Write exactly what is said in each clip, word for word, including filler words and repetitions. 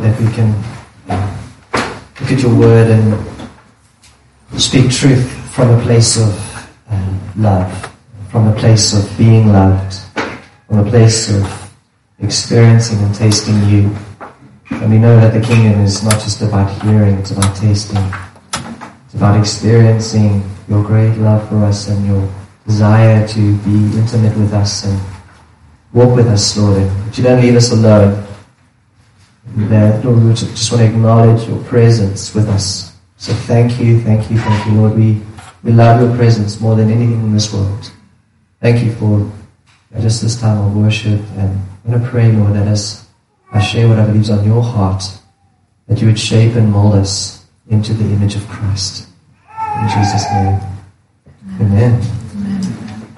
that we can uh, look at your word and speak truth from a place of uh, love, from a place of being loved, from a place of experiencing and tasting you. And we know that the kingdom is not just about hearing, it's about tasting. It's about experiencing your great love for us and your desire to be intimate with us and walk with us, Lord. And that you don't leave us alone. And that, Lord, we just want to acknowledge your presence with us. So thank you, thank you, thank you, Lord. We, we love your presence more than anything in this world. Thank you for just this time of worship. And I want to pray, Lord, that as I share what I believe is on your heart, that you would shape and mold us into the image of Christ. In Jesus' name. Amen. Amen.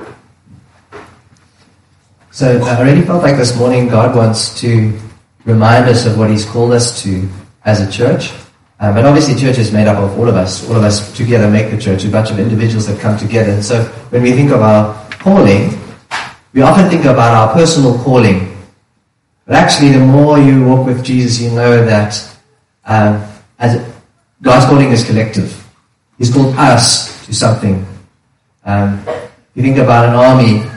So I already felt like this morning God wants to remind us of what he's called us to as a church. Um, and obviously church is made up of all of us. All of us together make the church, a bunch of individuals that come together. And so when we think of our calling, we often think about our personal calling. But actually, the more you walk with Jesus, you know that um, as God's calling is collective. He's called us to something. Um, you think about an army,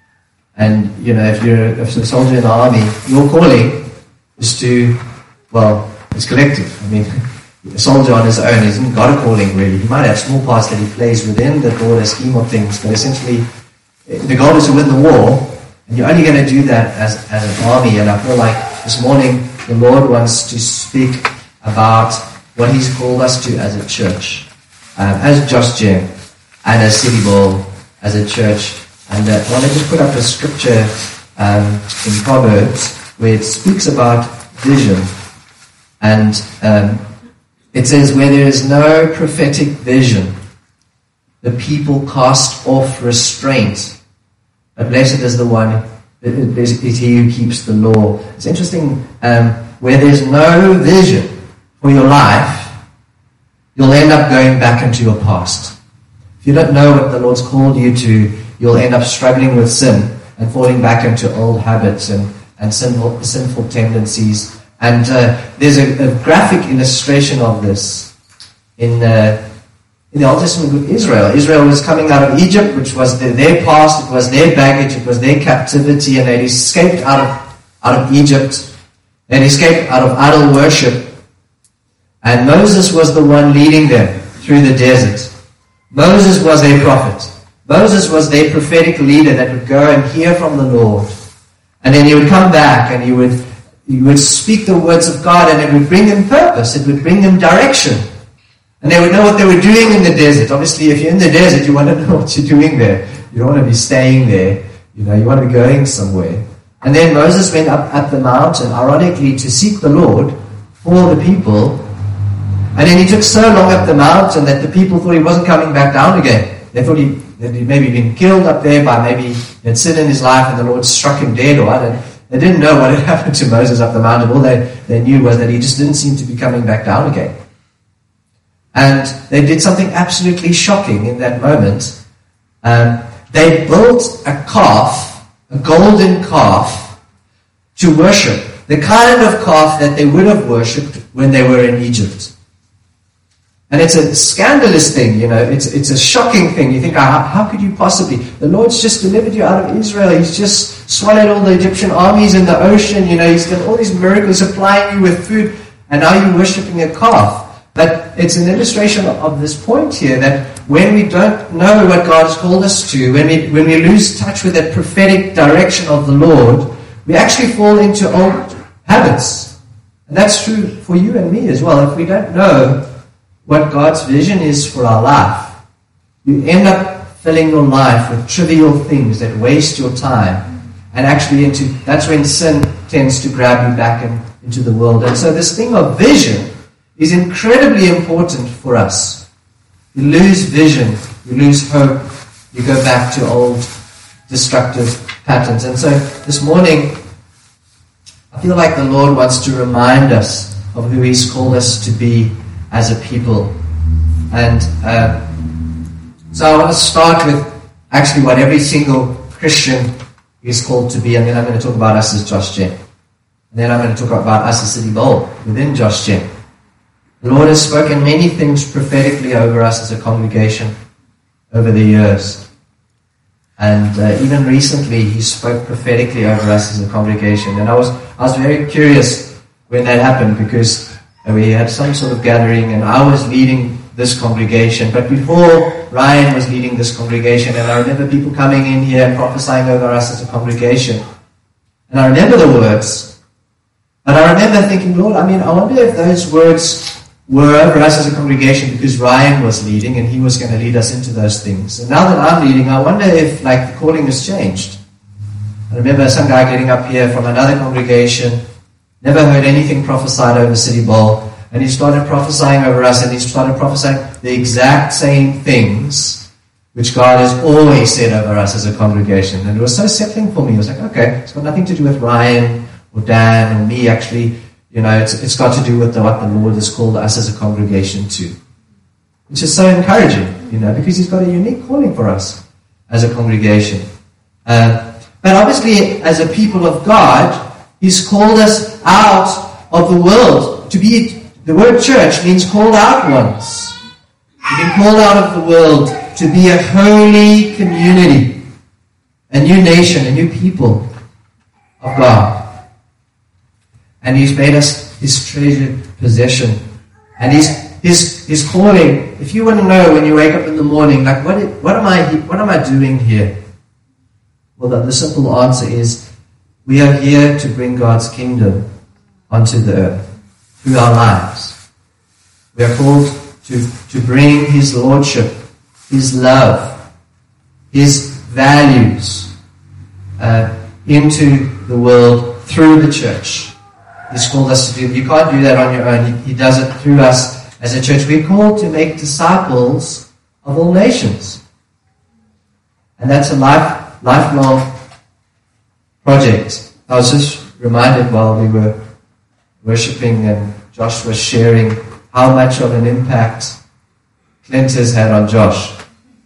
and you know, if you're a soldier in the army, your calling is to, well, it's collective. I mean, a soldier on his own hasn't got a calling really. He might have small parts that he plays within the broader scheme of things, but essentially, the goal is to win the war. And you're only going to do that as, as an army. And I feel like this morning the Lord wants to speak about what he's called us to as a church, um, as Josh Gem, and as City Bowl, as a church. And uh, I want to just put up a scripture um, in Proverbs where it speaks about vision. And um, it says, where there is no prophetic vision, the people cast off restraint. But blessed is the one, is he who keeps the law. It's interesting, um, where there's no vision for your life, you'll end up going back into your past. If you don't know what the Lord's called you to, you'll end up struggling with sin and falling back into old habits and, and sinful, sinful tendencies. And uh, there's a, a graphic illustration of this in uh, In the Old Testament with Israel. Israel was coming out of Egypt, which was the, their past, it was their baggage, it was their captivity, and they'd escaped out of, out of Egypt. They'd escaped out of idol worship. And Moses was the one leading them through the desert. Moses was their prophet. Moses was their prophetic leader that would go and hear from the Lord. And then he would come back and he would, he would speak the words of God, and it would bring them purpose, it would bring them direction. And they would know what they were doing in the desert. Obviously, if you're in the desert, you want to know what you're doing there. You don't want to be staying there. You know, you want to be going somewhere. And then Moses went up at the mountain, ironically, to seek the Lord for the people. And then he took so long up the mountain that the people thought he wasn't coming back down again. They thought he that he'd maybe been killed up there by maybe he had sin in his life and the Lord struck him dead or what. And they didn't know what had happened to Moses up the mountain. All they, they knew was that he just didn't seem to be coming back down again. And they did something absolutely shocking in that moment. Um, they built a calf, a golden calf, to worship. The kind of calf that they would have worshipped when they were in Egypt. And it's a scandalous thing, you know. It's it's a shocking thing. You think, how, how could you possibly? The Lord's just delivered you out of Israel. He's just swallowed all the Egyptian armies in the ocean. You know, he's done all these miracles, supplying you with food. And now you're worshipping a calf. But it's an illustration of this point here that when we don't know what God has called us to, when we when we lose touch with that prophetic direction of the Lord, we actually fall into old habits. And that's true for you and me as well. If we don't know what God's vision is for our life, you end up filling your life with trivial things that waste your time. And actually into that's when sin tends to grab you back in, into the world. And so this thing of vision is incredibly important for us. You lose vision, you lose hope, you go back to old destructive patterns. And so this morning, I feel like the Lord wants to remind us of who He's called us to be as a people. And uh, so I want to start with actually what every single Christian is called to be, and then I'm going to talk about us as Josh Gem. And then I'm going to talk about us as City Bowl within Josh Gen. The Lord has spoken many things prophetically over us as a congregation over the years. And uh, even recently, He spoke prophetically over us as a congregation. And I was I was very curious when that happened, because we had some sort of gathering and I was leading this congregation. But before, Ryan was leading this congregation, and I remember people coming in here and prophesying over us as a congregation. And I remember the words. And I remember thinking, Lord, I mean, I wonder if those words were over us as a congregation because Ryan was leading and he was going to lead us into those things. And now that I'm leading, I wonder if, like, the calling has changed. I remember some guy getting up here from another congregation, never heard anything prophesied over City Bowl, and he started prophesying over us, and he started prophesying the exact same things which God has always said over us as a congregation. And it was so settling for me. I was like, okay, it's got nothing to do with Ryan or Dan or me, actually. You know, it's, it's got to do with the, what the Lord has called us as a congregation to. Which is so encouraging, you know, because He's got a unique calling for us as a congregation. Uh, but obviously, as a people of God, He's called us out of the world. To be, the word church means called out ones. We've been called out of the world to be a holy community, a new nation, a new people of God. And He's made us His treasured possession. And His His His calling. If you want to know when you wake up in the morning, like what what am I what am I doing here? Well, the, the simple answer is, we are here to bring God's kingdom onto the earth through our lives. We are called to to bring His lordship, His love, His values uh, into the world through the church. He's called us to do. You can't do that on your own. He, he does it through us as a church. We're called to make disciples of all nations. And that's a life, lifelong project. I was just reminded while we were worshiping and Josh was sharing how much of an impact Clint has had on Josh.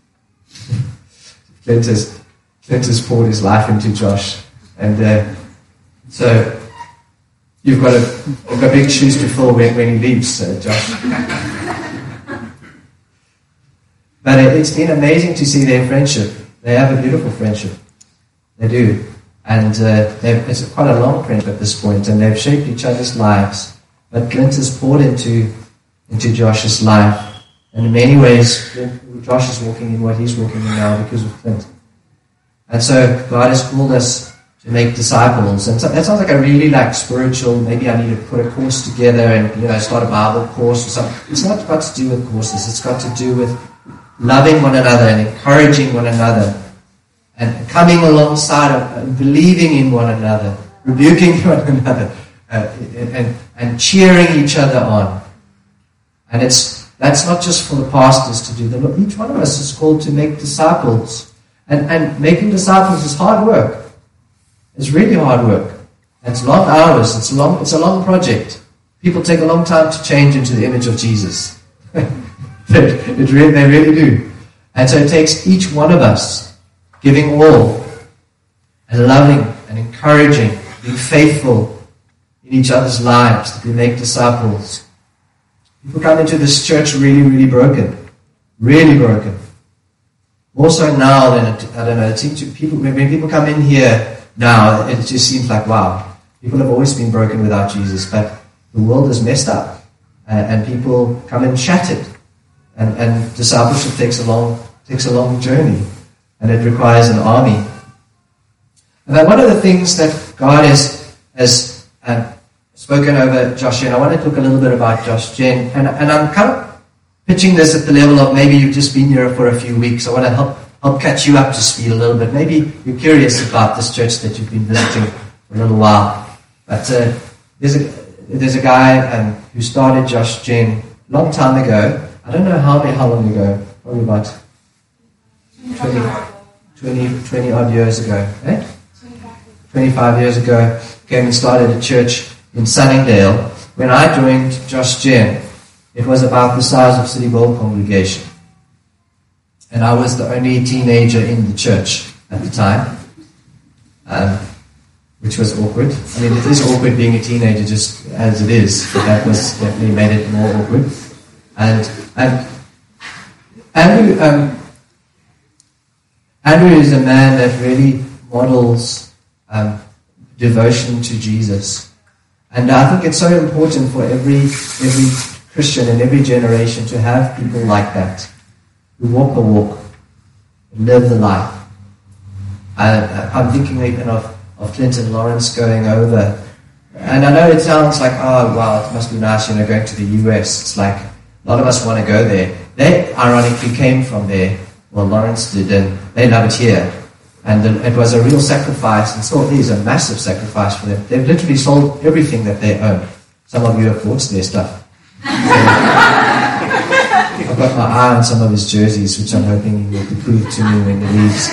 Clint has, Clint has poured his life into Josh. And uh, so... You've got, a, you've got big shoes to fill when, when he leaves, uh, Josh. But it, it's been amazing to see their friendship. They have a beautiful friendship. They do. And uh, it's quite a long friendship at this point, and they've shaped each other's lives. But Clint has poured into, into Josh's life. And in many ways, Josh is walking in what he's walking in now because of Clint. And so God has called us to make disciples. And so that sounds like a really like spiritual, maybe I need to put a course together and, you know, start a Bible course or something. It's not got to do with courses. It's got to do with loving one another and encouraging one another and coming alongside of and believing in one another, rebuking one another, uh, and, and cheering each other on. And it's that's not just for the pastors to do. Each one of us is called to make disciples. And, and making disciples is hard work. It's really hard work. It's long hours. It's a long, it's a long project. People take a long time to change into the image of Jesus. it really, they really do. And so it takes each one of us giving all and loving and encouraging, being faithful in each other's lives to make disciples. People come into this church really, really broken. Really broken. More so now than, it, I don't know, it seems to people, when people come in here, now, it just seems like, wow, people have always been broken without Jesus, but the world is messed up, and, and people come in shattered, and, and discipleship takes a long takes a long journey, and it requires an army. And then one of the things that God has has uh, spoken over Josh Gen, I want to talk a little bit about Josh Gen, and and I'm kind of pitching this at the level of maybe you've just been here for a few weeks. I want to help. Help catch you up to speed a little bit. Maybe you're curious about this church that you've been visiting for a little while. But uh, there's a there's a guy um, who started Josh Gen a long time ago. I don't know how many, how long ago. Probably about twenty, twenty, twenty odd years ago. Eh? twenty-five years ago, came and started a church in Sunningdale. When I joined Josh Gen, it was about the size of City Bowl congregation. And I was the only teenager in the church at the time. Um, which was awkward. I mean, it is awkward being a teenager just as it is, but that was definitely made it more awkward. And and Andrew, um, Andrew is a man that really models um, devotion to Jesus. And I think it's so important for every every Christian in every generation to have people like that, who walk the walk, live the life. Uh, I'm thinking even of, of Clinton Lawrence going over. And I know it sounds like, oh, wow, it must be nice, you know, going to the U S. It's like, a lot of us want to go there. They ironically came from there. Well, Lawrence did, and they love it here. And the, it was a real sacrifice, and still is a massive sacrifice for them. They've literally sold everything that they own. Some of you have bought their stuff. I've got my eye on some of his jerseys, which I'm hoping he will bequeath to me when he leaves.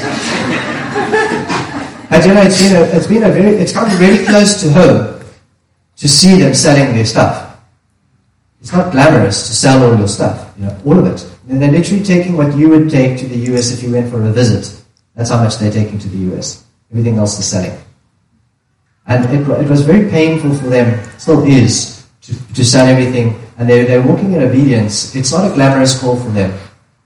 And you know, it's been a, it's been a very, it's gotten really close to home to see them selling their stuff. It's not glamorous to sell all your stuff, you know, all of it. And they're literally taking what you would take to the U S if you went for a visit. That's how much they're taking to the U S. Everything else is selling. And it, it was very painful for them, still is, to, to sell everything. And they're, they're walking in obedience. It's not a glamorous call for them.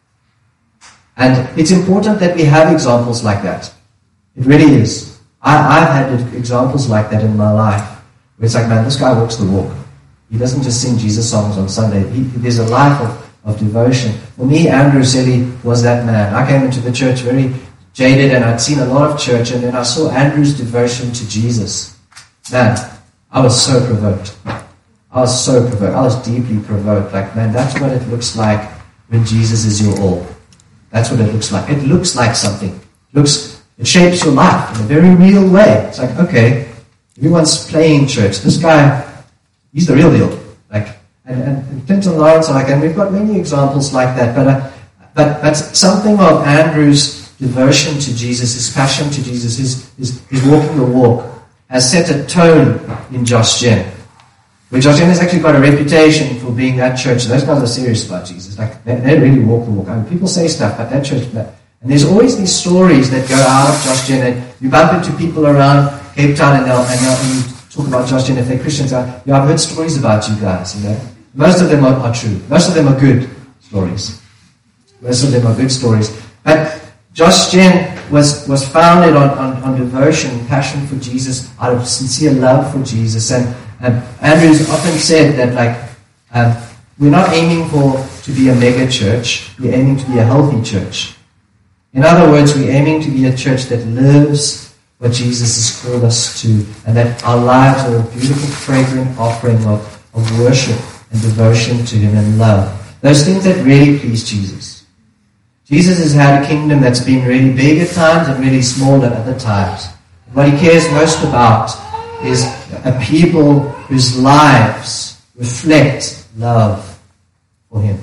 And it's important that we have examples like that. It really is. I, I've had examples like that in my life, where it's like, man, this guy walks the walk. He doesn't just sing Jesus songs on Sunday. He, there's a life of, of devotion. For me, Andrew Selly was that man. I came into the church very jaded, and I'd seen a lot of church, and then I saw Andrew's devotion to Jesus. Man, I was so provoked. I was so provoked. I was deeply provoked. Like, man, that's what it looks like when Jesus is your all. That's what it looks like. It looks like something. It looks... It shapes your life in a very real way. It's like, okay, everyone's playing church. This guy, he's the real deal. Like, and, and, and Clinton Lawrence, like, and we've got many examples like that. But, uh, but, but something of Andrew's devotion to Jesus, his passion to Jesus, his, his, his walking the walk, has set a tone in Josh Gen. Where Josh Gen has actually got a reputation for being that church. Those guys are serious about Jesus. Like, they, they really walk the walk. I mean, people say stuff, but that church. And there's always these stories that go out of Josh Gen, and you bump into people around Cape Town, and they'll, and they'll and you talk about Josh Gen if they're Christians. Yeah, I've heard stories about you guys, you know. Most of them are, are true. Most of them are good stories. Most of them are good stories. But Josh Gen was, was founded on, on, on devotion, passion for Jesus, out of sincere love for Jesus. And, and Andrew's often said that, like, um, we're not aiming for to be a mega church. We're aiming to be a healthy church. In other words, we're aiming to be a church that lives what Jesus has called us to, and that our lives are a beautiful, fragrant offering of, of worship and devotion to Him and love. Those things that really please Jesus. Jesus has had a kingdom that's been really big at times and really small at other times. What He cares most about is a people whose lives reflect love for Him.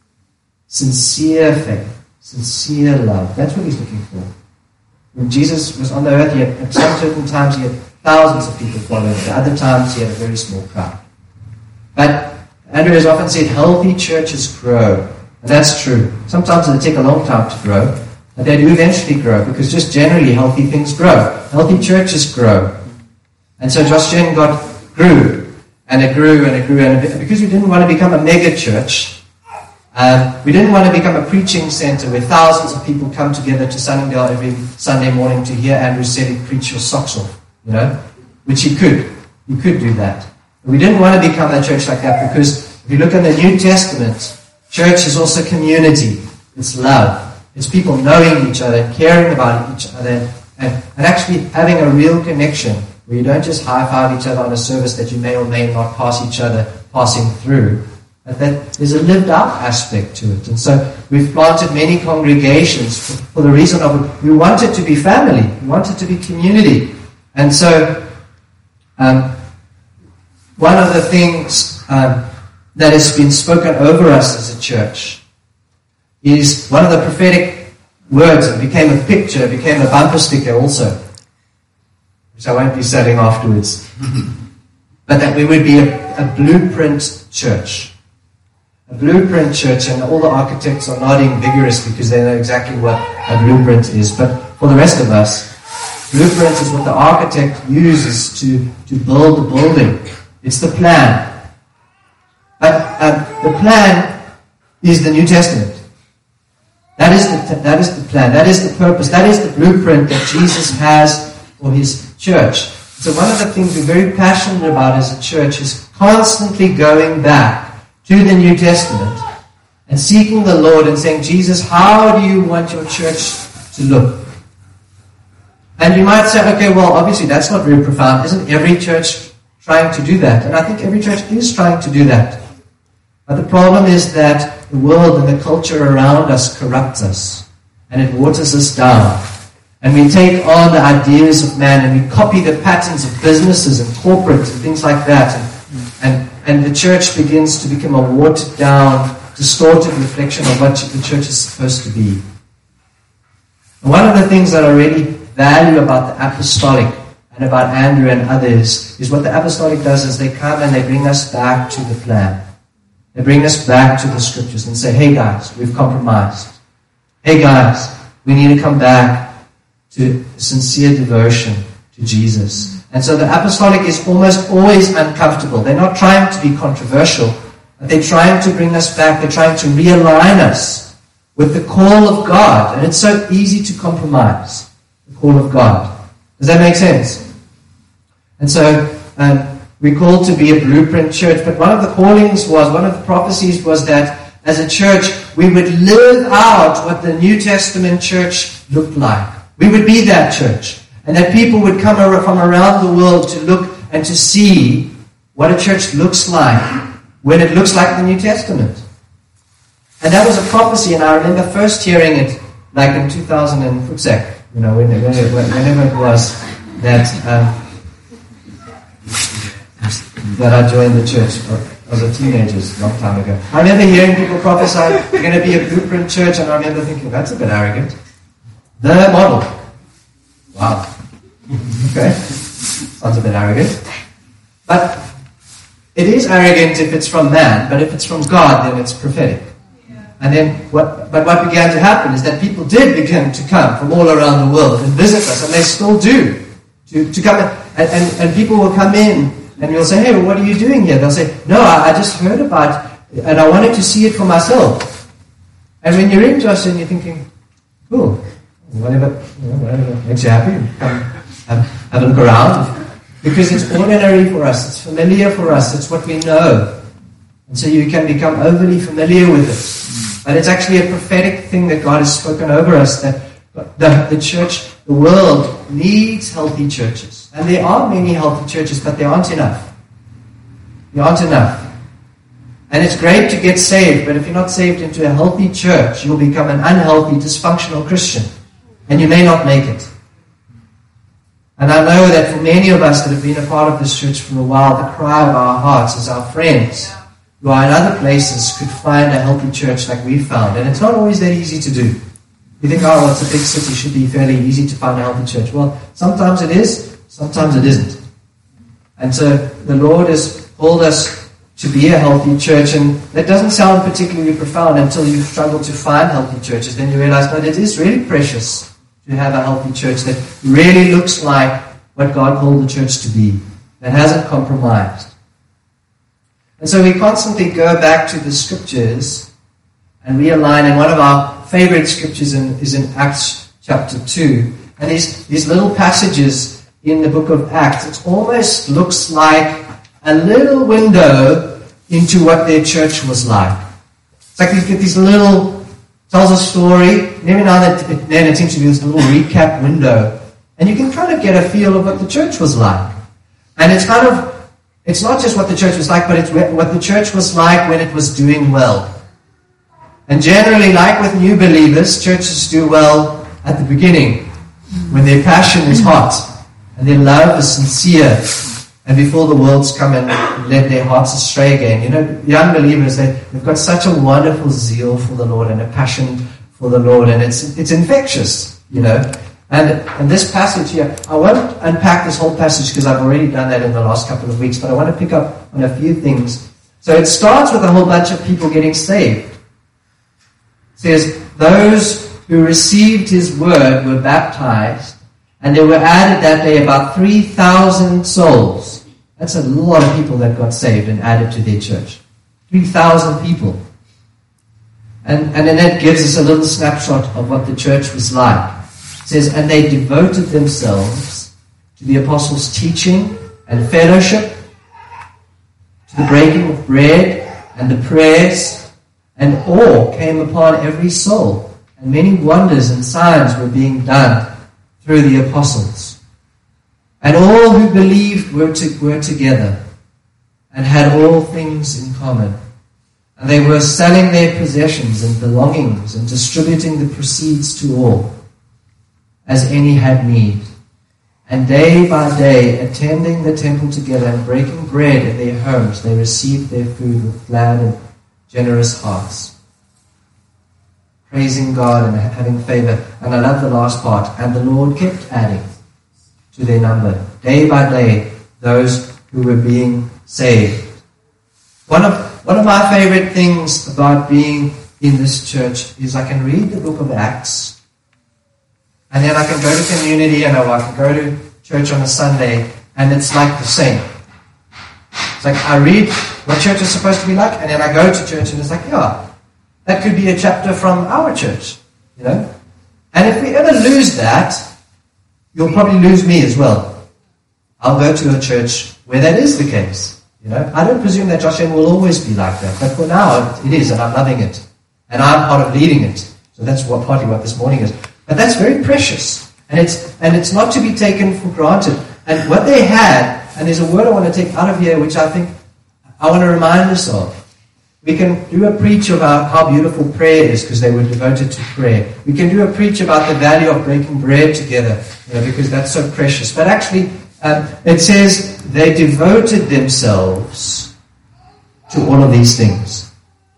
Sincere faith. Sincere love. That's what He's looking for. When Jesus was on the earth, he had, at some certain times he had thousands of people following Him. At other times he had a very small crowd. But Andrew has often said, healthy churches grow. And that's true. Sometimes they take a long time to grow, but they do eventually grow, because just generally healthy things grow. Healthy churches grow. And so Josh Gen got grew, and it grew, and it grew, and because we didn't want to become a mega church, Um, we didn't want to become a preaching center where thousands of people come together to Sunningdale every Sunday morning to hear Andrew Selly preach your socks off, you know, which he could. He could do that. But we didn't want to become a church like that, because if you look in the New Testament, church is also community. It's love. It's people knowing each other, caring about each other, and, and actually having a real connection where you don't just high-five each other on a service that you may or may not pass each other passing through. But that there's a lived out aspect to it. And so we've planted many congregations for, for the reason of we want it to be family. We want it to be community. And so um, one of the things um, that has been spoken over us as a church is one of the prophetic words. It became a picture, it became a bumper sticker also, which I won't be selling afterwards. But that we would be a, a blueprint church. A blueprint church, and all the architects are nodding vigorously because they know exactly what a blueprint is. But for the rest of us, Blueprint is what the architect uses to, to build the building. It's the plan. But um, the plan is the New Testament. That is the that is the plan. That is the purpose. That is the blueprint that Jesus has for His church. So one of the things we're very passionate about as a church is constantly going back to the New Testament and seeking the Lord and saying, Jesus, how do you want your church to look? And you might say, okay, well, obviously that's not very profound. Isn't every church trying to do that? And I think every church is trying to do that. But the problem is that the world and the culture around us corrupts us, and it waters us down. And we take on the ideas of man, and we copy the patterns of businesses and corporates and things like that. And, and, and the church begins to become a watered down, distorted reflection of what the church is supposed to be. And one of the things that I really value about the apostolic and about Andrew and others is what the apostolic does is they come and they bring us back to the plan. They bring us back to the scriptures and say, hey guys, we've compromised. Hey guys, we need to come back to sincere devotion to Jesus. And so the apostolic is almost always uncomfortable. They're not trying to be controversial, but they're trying to bring us back. They're trying to realign us with the call of God. And it's so easy to compromise the call of God. Does that make sense? And so um, we're called to be a blueprint church, but one of the callings was, one of the prophecies was that as a church, we would live out what the New Testament church looked like. We would be that church. And that people would come from around the world to look and to see what a church looks like when it looks like the New Testament. And that was a prophecy, and I remember first hearing it like in two thousand and you know, whenever, whenever it was that um, that I joined the church. I was a teenager a long time ago. I remember hearing people prophesy, we're going to be a blueprint church, and I remember thinking, that's a bit arrogant. The model. Wow. Okay. Sounds a bit arrogant. But it is arrogant if it's from man, but if it's from God, then it's prophetic. And then, what? But what began to happen is that people did begin to come from all around the world and visit us, and they still do. To, to come in, and, and, and people will come in, and you'll say, hey, well, what are you doing here? They'll say, no, I, I just heard about it, and I wanted to see it for myself. And when you're in Joshua, and you're thinking, cool, whatever, you know, whatever makes you happy, come have, have a look around. Because it's ordinary for us, it's familiar for us, it's what we know. And so you can become overly familiar with it. But it's actually a prophetic thing that God has spoken over us, that the, the church, the world needs healthy churches. And there are many healthy churches, but there aren't enough. There aren't enough. And it's great to get saved, but if you're not saved into a healthy church, you'll become an unhealthy, dysfunctional Christian. And you may not make it. And I know that for many of us that have been a part of this church for a while, the cry of our hearts is our friends who are in other places could find a healthy church like we found. And it's not always that easy to do. You think, oh, well, it's a big city, it should be fairly easy to find a healthy church. Well, sometimes it is, sometimes it isn't. And so the Lord has called us to be a healthy church, and that doesn't sound particularly profound until you struggle to find healthy churches. Then you realize, no, it is really precious to have a healthy church that really looks like what God called the church to be, that hasn't compromised. And so we constantly go back to the scriptures and realign, and one of our favorite scriptures in, is in Acts chapter two. And these, these little passages in the book of Acts, it almost looks like a little window into what their church was like. It's like you get these little, tells a story, and every now and then it seems to be this little recap window. And you can kind of get a feel of what the church was like. And it's kind of, it's not just what the church was like, but it's what the church was like when it was doing well. And generally, like with new believers, churches do well at the beginning, when their passion is hot, and their love is sincere, and before the world's come and led their hearts astray again. You know, young believers, they, they've got such a wonderful zeal for the Lord and a passion for the Lord, and it's it's infectious, you know. And, and this passage here, I won't unpack this whole passage because I've already done that in the last couple of weeks, but I want to pick up on a few things. So it starts with a whole bunch of people getting saved. It says, those who received his word were baptized, And there were added that day about three thousand souls. That's a lot of people that got saved and added to their church. three thousand people. And, and then that gives us a little snapshot of what the church was like. It says, and they devoted themselves to the apostles' teaching and fellowship, to the breaking of bread and the prayers, and awe came upon every soul, and many wonders and signs were being done through the apostles. And all who believed were, to, were together and had all things in common. And they were selling their possessions and belongings and distributing the proceeds to all, as any had need. And day by day, attending the temple together and breaking bread in their homes, they received their food with glad and generous hearts, praising God and having favor. And I love the last part. And the Lord kept adding to their number, day by day, those who were being saved. One of one of my favorite things about being in this church is I can read the book of Acts, and then I can go to community, and I can go to church on a Sunday, and it's like the same. It's like I read what church is supposed to be like, and then I go to church, and it's like, yeah, that could be a chapter from our church, you know? And if we ever lose that, you'll probably lose me as well. I'll go to a church where that is the case. You know, I don't presume that Josh M will always be like that, but for now it is, and I'm loving it, and I'm part of leading it. So that's what partly what this morning is. But that's very precious, and it's and it's not to be taken for granted. And what they had, and there's a word I want to take out of here, which I think I want to remind us of. We can do a preach about how beautiful prayer is because they were devoted to prayer. We can do a preach about the value of breaking bread together, you know, because that's so precious. But actually, um, it says they devoted themselves to all of these things.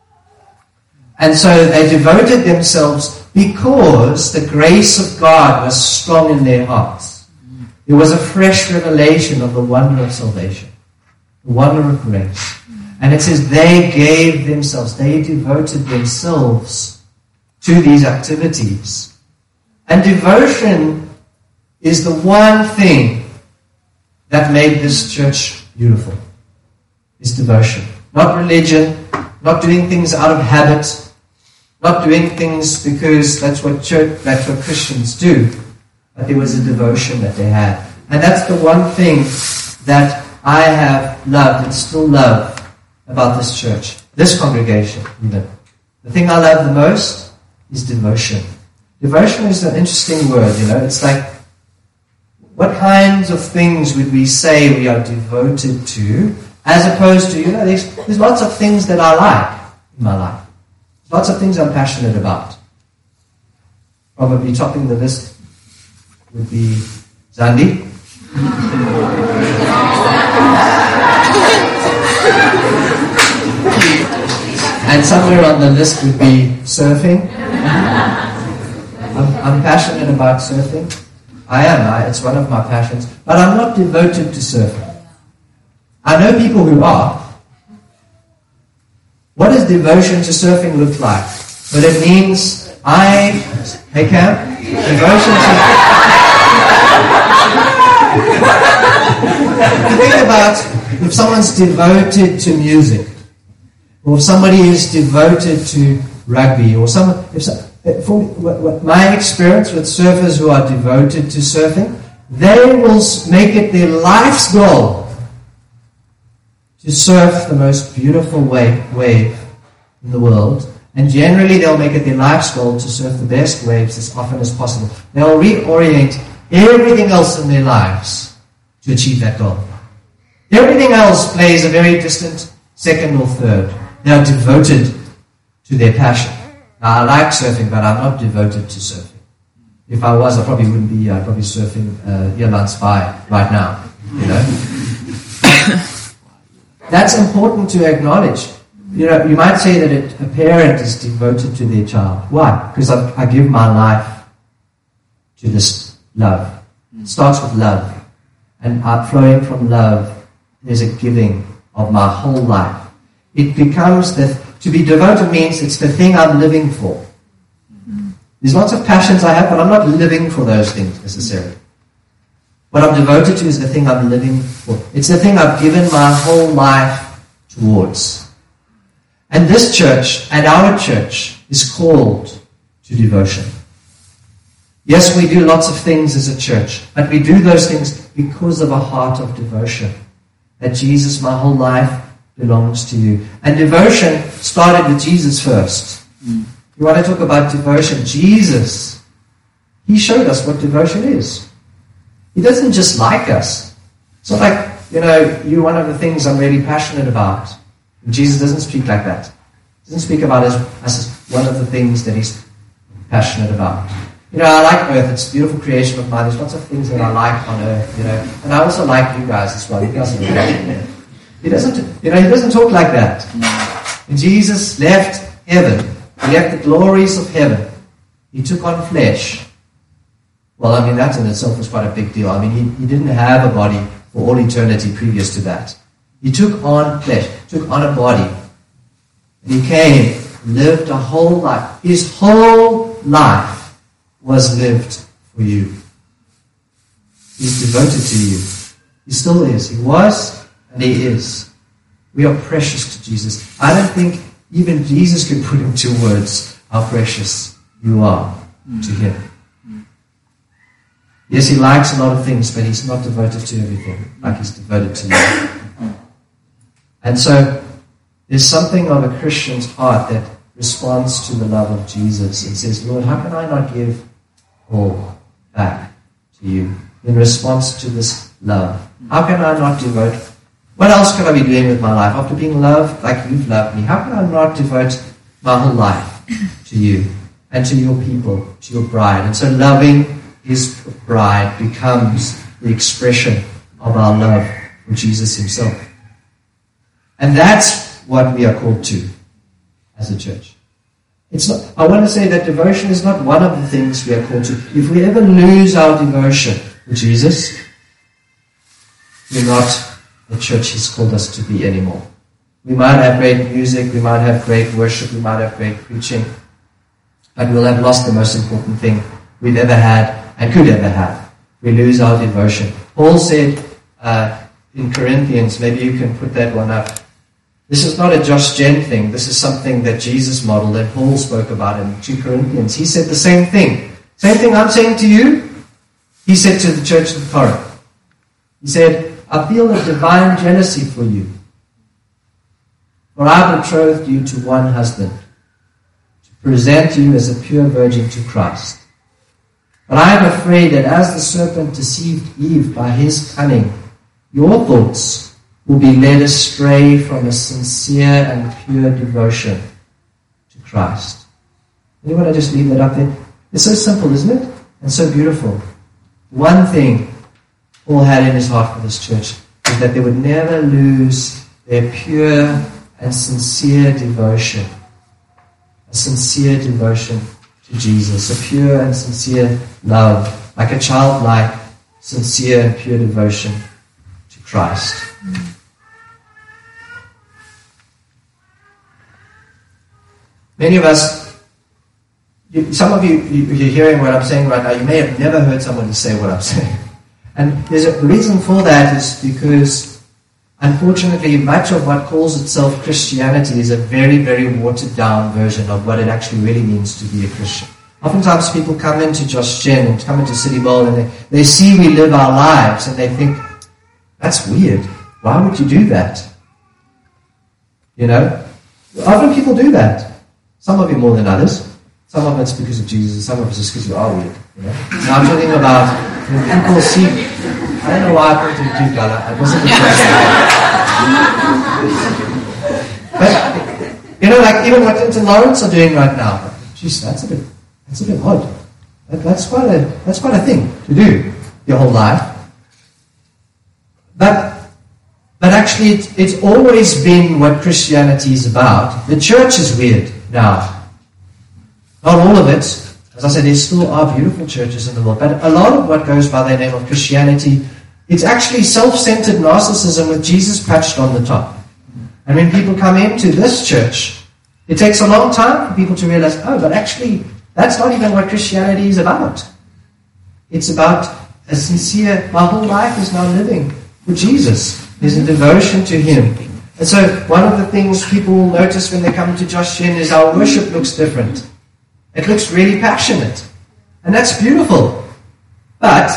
And so they devoted themselves because the grace of God was strong in their hearts. There was a fresh revelation of the wonder of salvation, the wonder of grace. And it says they gave themselves, they devoted themselves to these activities. And devotion is the one thing that made this church beautiful. Is devotion. Not religion, not doing things out of habit, not doing things because that's what church, that's what Christians do. But there was a devotion that they had. And that's the one thing that I have loved and still love about this church, this congregation even. The thing I love the most is devotion. Devotion is an interesting word, you know. It's like, what kinds of things would we say we are devoted to, as opposed to, you know, there's, there's lots of things that I like in my life. Lots of things I'm passionate about. Probably topping the list would be Zandi. And somewhere on the list would be surfing. I'm, I'm passionate about surfing. I am. I, it's one of my passions. But I'm not devoted to surfing. I know people who are. What does devotion to surfing look like? Well, it means I... Hey, Cam? Devotion to... Think about if someone's devoted to music, or if somebody is devoted to rugby, or some, if some, for what, what my experience with surfers who are devoted to surfing, they will make it their life's goal to surf the most beautiful wave, wave in the world, and generally they'll make it their life's goal to surf the best waves as often as possible. They'll reorient everything else in their lives to achieve that goal. Everything else plays a very distant second or third. They are devoted to their passion. Now, I like surfing, but I'm not devoted to surfing. If I was, I probably wouldn't be uh, probably surfing uh, Ierland Spy right now. You know, that's important to acknowledge. You know, you might say that it, a parent is devoted to their child. Why? Because I, I give my life to this love. It starts with love, and flowing from love, there's a giving of my whole life. It becomes the, to be devoted means it's the thing I'm living for. There's lots of passions I have, but I'm not living for those things necessarily. What I'm devoted to is the thing I'm living for. It's the thing I've given my whole life towards. And this church and our church is called to devotion. Yes, we do lots of things as a church, but we do those things because of a heart of devotion. That Jesus, my whole life belongs to you. And devotion started with Jesus first. Mm. You want to talk about devotion? Jesus, He showed us what devotion is. He doesn't just like us. It's not like, you know, you're one of the things I'm really passionate about. Jesus doesn't speak like that. He doesn't speak about us as one of the things that He's passionate about. You know, I like Earth. It's a beautiful creation of mine. There's lots of things that I like on Earth, you know. And I also like you guys as well. You guys are really He doesn't, you know, He doesn't talk like that. When Jesus left heaven, He left the glories of heaven. He took on flesh. Well, I mean, that in itself was quite a big deal. I mean, He, he didn't have a body for all eternity previous to that. He took on flesh, took on a body. And He came, lived a whole life. His whole life was lived for you. He's devoted to you. He still is. He was and He is. We are precious to Jesus. I don't think even Jesus could put into words how precious you are mm. to Him. Mm. Yes, He likes a lot of things, but He's not devoted to everything like He's devoted to you. And so there's something of a Christian's heart that responds to the love of Jesus and says, Lord, how can I not give all back to you in response to this love? How can I not devote? What else could I be doing with my life? After being loved like you've loved me, how can I not devote my whole life to you and to your people, to your bride? And so loving His bride becomes the expression of our love for Jesus Himself. And that's what we are called to as a church. It's not, I want to say that devotion is not one of the things we are called to. If we ever lose our devotion for Jesus, we're not the church He's called us to be anymore. We might have great music, we might have great worship, we might have great preaching, but we'll have lost the most important thing we've ever had and could ever have. We lose our devotion. Paul said uh, in Corinthians, maybe you can put that one up. This is not a Josh Jen thing. This is something that Jesus modeled and Paul spoke about in Second Corinthians. He said the same thing. Same thing I'm saying to you, he said to the church of Corinth. He said, I feel a divine jealousy for you. For I betrothed you to one husband, to present you as a pure virgin to Christ. But I am afraid that as the serpent deceived Eve by his cunning, your thoughts will be led astray from a sincere and pure devotion to Christ. You want to just leave that up there? It's so simple, isn't it? And so beautiful. One thing Paul had in his heart for this church is that they would never lose their pure and sincere devotion. A sincere devotion to Jesus. A pure and sincere love. Like a childlike, sincere and pure devotion to Christ. Many of us, you, some of you, you, you're hearing what I'm saying right now, you may have never heard somebody say what I'm saying. And there's a reason for that is because, unfortunately, much of what calls itself Christianity is a very, very watered down version of what it actually really means to be a Christian. Oftentimes people come into Josh Gen and come into City Bowl and they, they see we live our lives and they think, that's weird. Why would you do that? You know? Often people do that. Some of you more than others. Some of it's because of Jesus, and some of it's just because you are weird. You know? Now I'm talking about when people see. I don't know why I pointed to you, Gala. I wasn't the But you know, like even what Clinton Lawrence are doing right now. Jeez, that's a bit that's a bit odd. That, that's quite a that's quite a thing to do your whole life. But but actually, it, it's always been what Christianity is about. The church is weird now. Not all of it. As I said, there still are beautiful churches in the world. But a lot of what goes by the name of Christianity, it's actually self-centered narcissism with Jesus patched on the top. And when people come into this church, it takes a long time for people to realize, oh, but actually, that's not even what Christianity is about. It's about a sincere, my whole life is now living for Jesus. There's a devotion to Him. And so one of the things people will notice when they come to Josh Gen is our worship looks different. It looks really passionate. And that's beautiful. But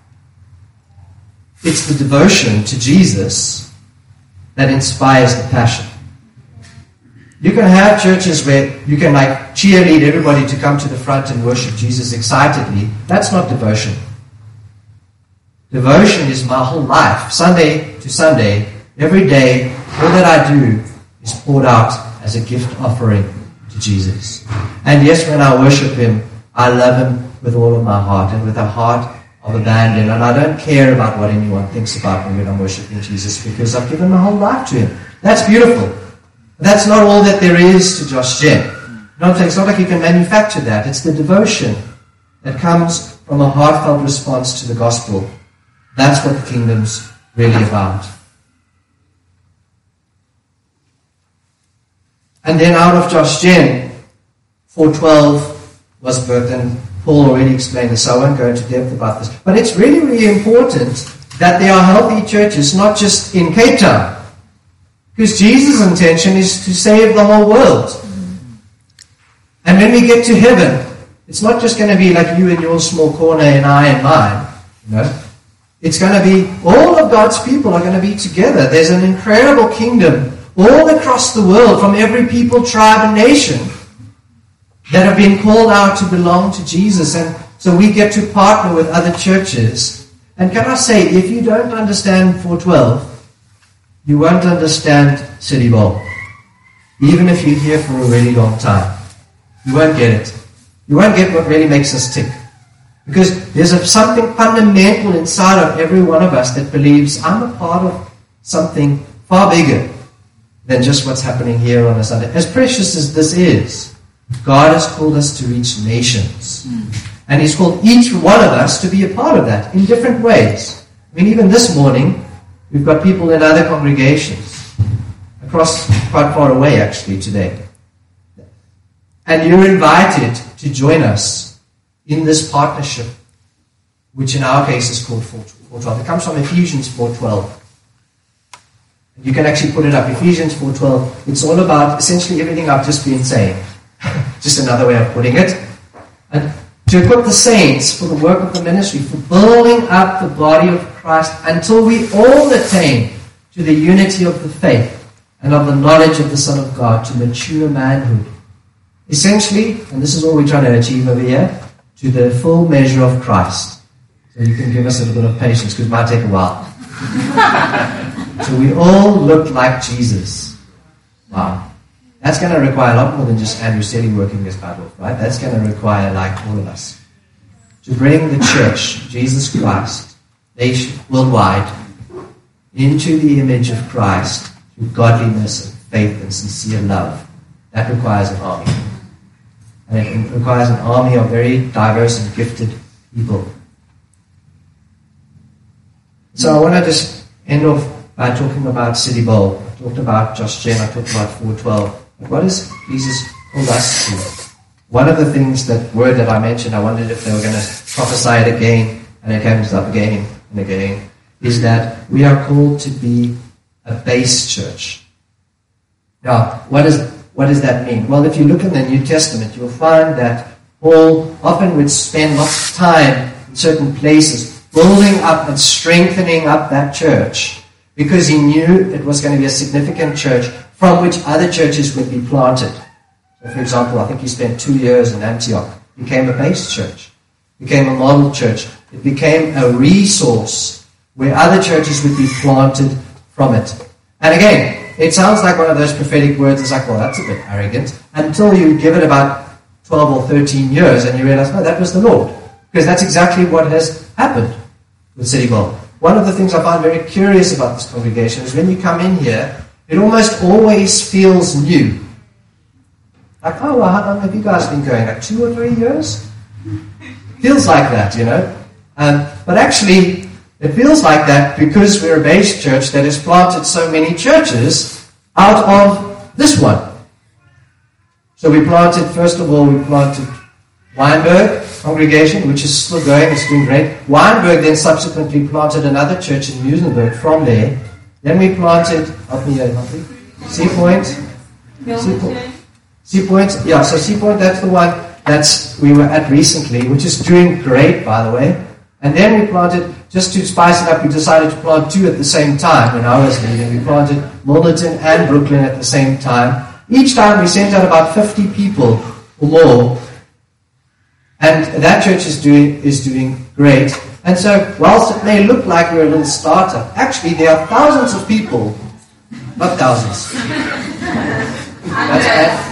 it's the devotion to Jesus that inspires the passion. You can have churches where you can like cheerlead everybody to come to the front and worship Jesus excitedly. That's not devotion. Devotion is my whole life, Sunday to Sunday, every day. All that I do is poured out as a gift offering to Jesus. And yes, when I worship Him, I love Him with all of my heart and with a heart of abandon. And I don't care about what anyone thinks about me when I'm worshiping Jesus because I've given my whole life to Him. That's beautiful. But that's not all that there is to Josh Gen. It's not like you can manufacture that. It's the devotion that comes from a heartfelt response to the gospel. That's what the kingdom's really about. And then out of Josh Gen, four twelve was birthed, and Paul already explained this, so I won't go into depth about this. But it's really, really important that there are healthy churches, not just in Cape Town. Because Jesus' intention is to save the whole world. And when we get to heaven, it's not just going to be like you in your small corner and I and mine. You know? It's going to be, all of God's people are going to be together. There's an incredible kingdom all across the world, from every people, tribe, and nation, that have been called out to belong to Jesus. And so we get to partner with other churches. And can I say, if you don't understand four twelve, you won't understand City Bowl. Even if you're here for a really long time. You won't get it. You won't get what really makes us tick. Because there's a, something fundamental inside of every one of us that believes I'm a part of something far bigger than just what's happening here on a Sunday. As precious as this is, God has called us to reach nations. Mm. And He's called each one of us to be a part of that in different ways. I mean, even this morning, we've got people in other congregations, across quite far away actually today. And you're invited to join us in this partnership, which in our case is called four twelve. It comes from Ephesians four twelve. You can actually put it up, Ephesians four twelve. It's all about essentially everything I've just been saying. Just another way of putting it. And to equip the saints for the work of the ministry, for building up the body of Christ until we all attain to the unity of the faith and of the knowledge of the Son of God, to mature manhood. Essentially, and this is all we're trying to achieve over here, to the full measure of Christ. So you can give us a little bit of patience, because it might take a while. So we all look like Jesus. Wow. That's going to require a lot more than just Andrew Steady working this battle, right? That's going to require, like, all of us. To bring the church, Jesus Christ, nation, worldwide, into the image of Christ through godliness and faith and sincere love. That requires an army. And it requires an army of very diverse and gifted people. So I want to just end off by talking about City Bowl. I talked about Josh Gen, I talked about four twelve. But what has Jesus called us to? One of the things, that word that I mentioned, I wondered if they were going to prophesy it again, and it comes up again and again, is that we are called to be a base church. Now, what is what does that mean? Well, if you look in the New Testament, you'll find that Paul often would spend lots of time in certain places building up and strengthening up that church, because he knew it was going to be a significant church from which other churches would be planted. So, for example, I think he spent two years in Antioch. It became a base church. It became a model church. It became a resource where other churches would be planted from it. And again, it sounds like one of those prophetic words. It's like, well, that's a bit arrogant. Until you give it about twelve or thirteen years and you realize, no, that was the Lord. Because that's exactly what has happened with City Bowl. One of the things I find very curious about this congregation is when you come in here, it almost always feels new. Like, oh, well, how long have you guys been going? Like two or three years? Feels like that, you know. Um, but actually, it feels like that because we're a base church that has planted so many churches out of this one. So we planted, first of all, we planted Wynberg congregation, which is still going, it's doing great. Wynberg then subsequently planted another church in Muizenberg from there. Then we planted, help me here, help me. Sea Point. Sea Point. Sea Point, yeah, so Sea Point, that's the one that's we were at recently, which is doing great, by the way. And then we planted, just to spice it up, we decided to plant two at the same time when I was leading. We planted Milnerton and Brooklyn at the same time. Each time we sent out about fifty people or more. And that church is doing is doing great. And so, whilst it may look like we're a little startup, actually there are thousands of people, not thousands. That's bad.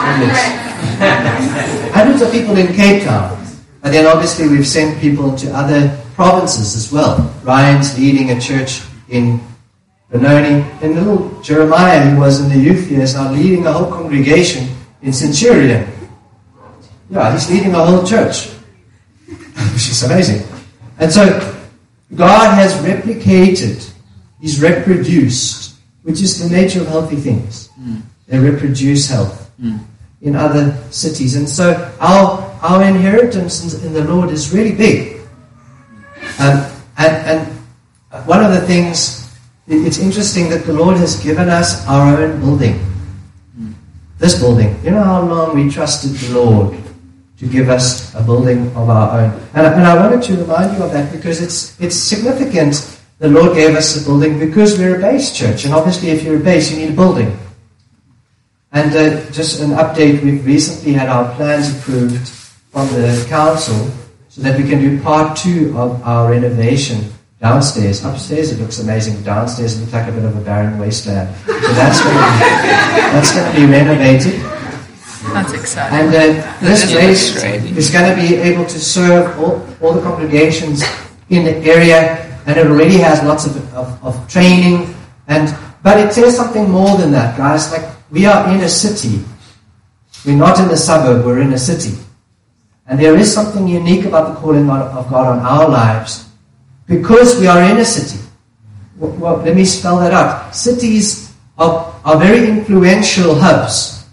Hundreds of people in Cape Town. And then obviously we've sent people into other provinces as well. Ryan's leading a church in Benoni. And little Jeremiah, who was in the youth here, is now leading a whole congregation in Centurion. Yeah, he's leading a whole church, which is amazing. And so God has replicated, He's reproduced, which is the nature of healthy things. Mm. They reproduce health mm. in other cities. And so our our inheritance in the Lord is really big. Um, and, and one of the things, it's interesting that the Lord has given us our own building. Mm. This building. You know how long we trusted the Lord to give us a building of our own. And, and I wanted to remind you of that because it's it's significant. The Lord gave us a building because we're a base church. And obviously if you're a base, you need a building. And uh, just an update, we've recently had our plans approved from the council so that we can do part two of our renovation downstairs. Upstairs it looks amazing. Downstairs it looks like a bit of a barren wasteland. So that's going to be, that's going to be renovated. That's exciting. And uh, this place is going to be able to serve all, all the congregations in the area, and it already has lots of, of, of training. And but it says something more than that, guys. Like, we are in a city. We're not in a suburb, we're in a city. And there is something unique about the calling of God on our lives because we are in a city. Well, well let me spell that out. Cities are, are very influential hubs.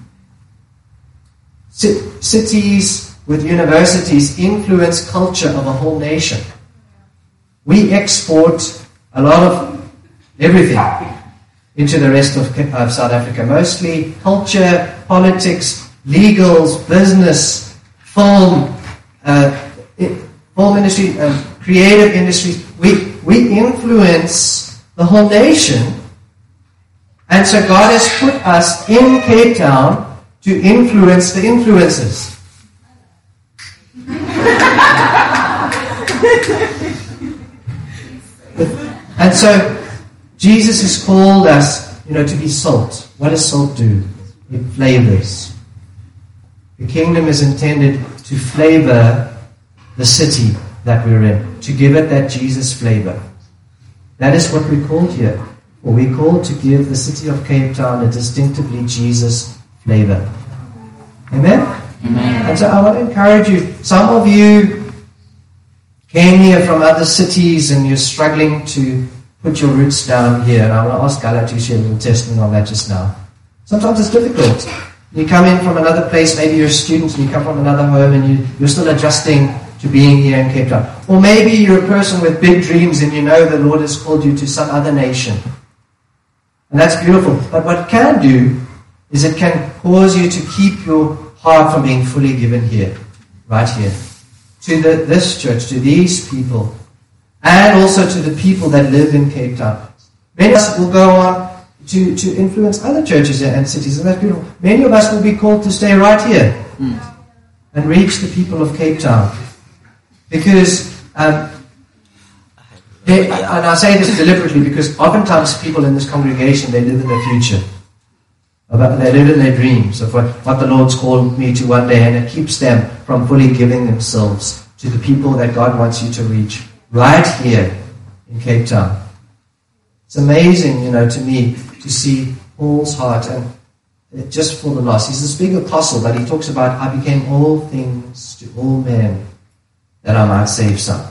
Cities with universities influence culture of a whole nation. We export a lot of everything into the rest of, of South Africa. Mostly culture, politics, legals, business, film, uh, film industry, uh, creative industries. We, we influence the whole nation. And so God has put us in Cape Town to influence the influences. And so Jesus has called us, you know, to be salt. What does salt do? It flavors. The kingdom is intended to flavor the city that we're in, to give it that Jesus flavor. That is what we're called here. Or we're called to give the city of Cape Town a distinctively Jesus flavor. Amen? Amen? And so I want to encourage you. Some of you came here from other cities and you're struggling to put your roots down here. And I want to ask Gala to share a little testimony on that just now. Sometimes it's difficult. You come in from another place, maybe you're a student and you come from another home and you, you're still adjusting to being here in Cape Town. Or maybe you're a person with big dreams and you know the Lord has called you to some other nation. And that's beautiful. But what it can do is it can cause you to keep your heart from being fully given here, right here, to the, this church, to these people, and also to the people that live in Cape Town. Many of us will go on to, to influence other churches and cities, and that's beautiful. Many of us will be called to stay right here mm. and reach the people of Cape Town. Because, um, they, and I say this deliberately because oftentimes people in this congregation, they live in the future. They live in their dreams of what, what the Lord's called me to one day, and it keeps them from fully giving themselves to the people that God wants you to reach right here in Cape Town. It's amazing, you know, to me to see Paul's heart and just for the lost. He's this big apostle, but he talks about, I became all things to all men that I might save some.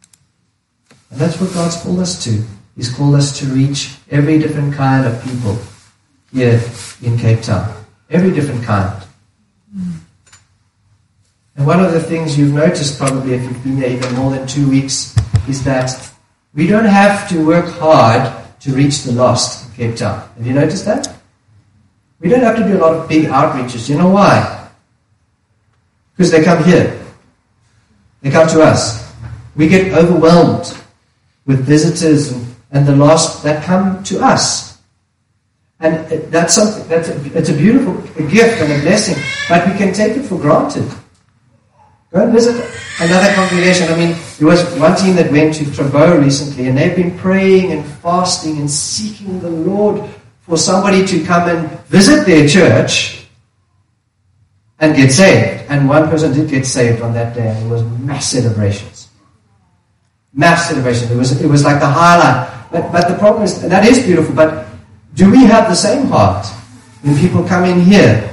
And that's what God's called us to. He's called us to reach every different kind of people here in Cape Town. Every different kind. And one of the things you've noticed probably if you've been there even more than two weeks is that we don't have to work hard to reach the lost in Cape Town. Have you noticed that? We don't have to do a lot of big outreaches. You know why? Because they come here. They come to us. We get overwhelmed with visitors and, and the lost that come to us. And it, that's something, that's a, it's a beautiful a gift and a blessing, but we can take it for granted. Go and visit another congregation. I mean, there was one team that went to Trabo recently, and they've been praying and fasting and seeking the Lord for somebody to come and visit their church and get saved. And one person did get saved on that day, and it was mass celebrations. Mass celebrations. It was, it was like the highlight. But, but the problem is, that is beautiful, but do we have the same heart when people come in here?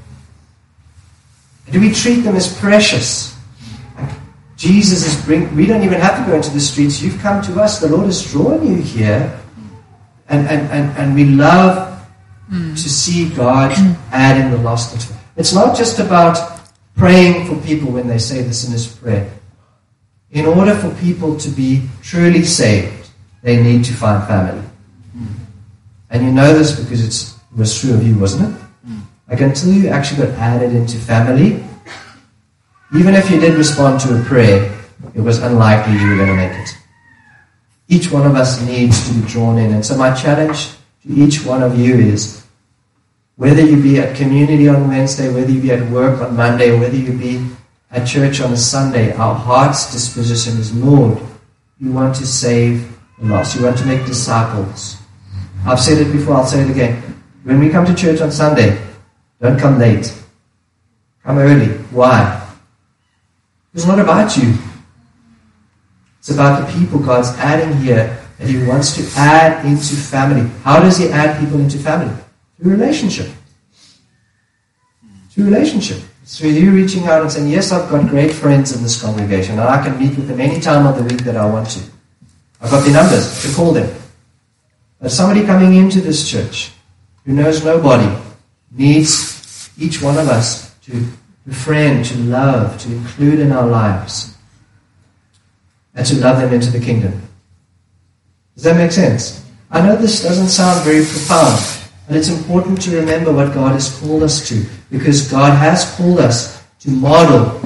Do we treat them as precious? Like Jesus is bring. We don't even have to go into the streets. You've come to us. The Lord has drawn you here. And, and, and, and we love mm. to see God add in the lost into it. It's not just about praying for people when they say the sinner's prayer. In order for people to be truly saved, they need to find family. Mm. And you know this because it's, it was true of you, wasn't it? Mm. Like until you actually got added into family, even if you did respond to a prayer, it was unlikely you were going to make it. Each one of us needs to be drawn in. And so my challenge to each one of you is, whether you be at community on Wednesday, whether you be at work on Monday, whether you be at church on a Sunday, our heart's disposition is, Lord, you want to save the lost. You want to make disciples. I've said it before, I'll say it again. When we come to church on Sunday, don't come late. Come early. Why? It's not about you. It's about the people God's adding here, and He wants to add into family. How does He add people into family? Through relationship. Through relationship. Through you reaching out and saying, yes, I've got great friends in this congregation, and I can meet with them any time of the week that I want to. I've got the numbers to call them. But somebody coming into this church who knows nobody needs each one of us to befriend, to love, to include in our lives, and to love them into the kingdom. Does that make sense? I know this doesn't sound very profound, but it's important to remember what God has called us to, because God has called us to model